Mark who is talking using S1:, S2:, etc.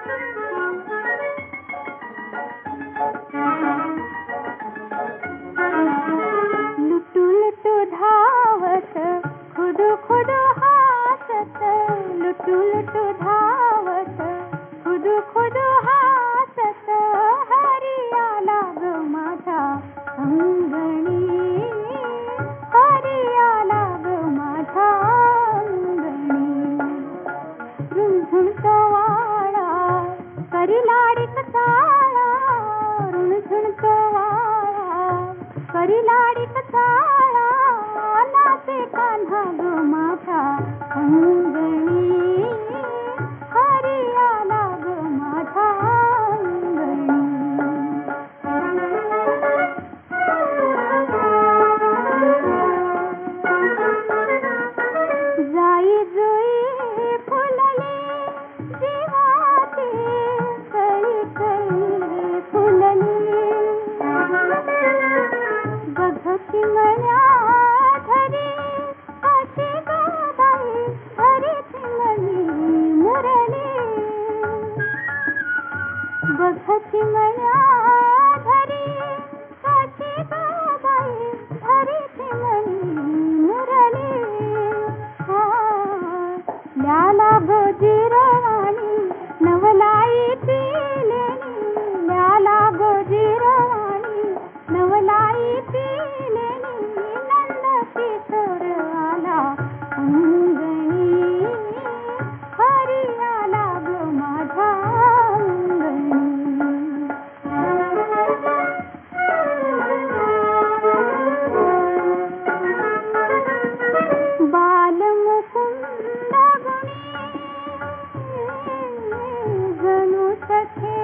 S1: लुटू लुटू धावत खुदू खुदू हासत, लुटू लुटू धावत खुदू खुदू हासत, हरी आला ग माझ्या अंगणी, हरी आला ग माझ्या अंगणी. रुणझुणतो वाळा करी लाडीत चाळा, रुणझुणतो वाळा करी लाडीत चाळा, नाचे कान्हा ग माझ्या अंगणी, हरी आला ग माझ्या अंगणी. जाई जुई फुलली जीवाची, कळी कळी फुलली, बघ चिमण्या धरी कशी ग बाई, धरी चिमणी मुरली, बघ चिमण्या धरी कशी ग बाई, धरी चिमणी मुरली. ल्याला गो जिरवाणी नवलाई पिलेनी, ल्याला गो जिरवाणी नवलाई पिलेनी, नंद किशोर आला अंगणी, हरी आला ग माझ्या अंगणी. बाल मुकुंद गुणी जणू सखे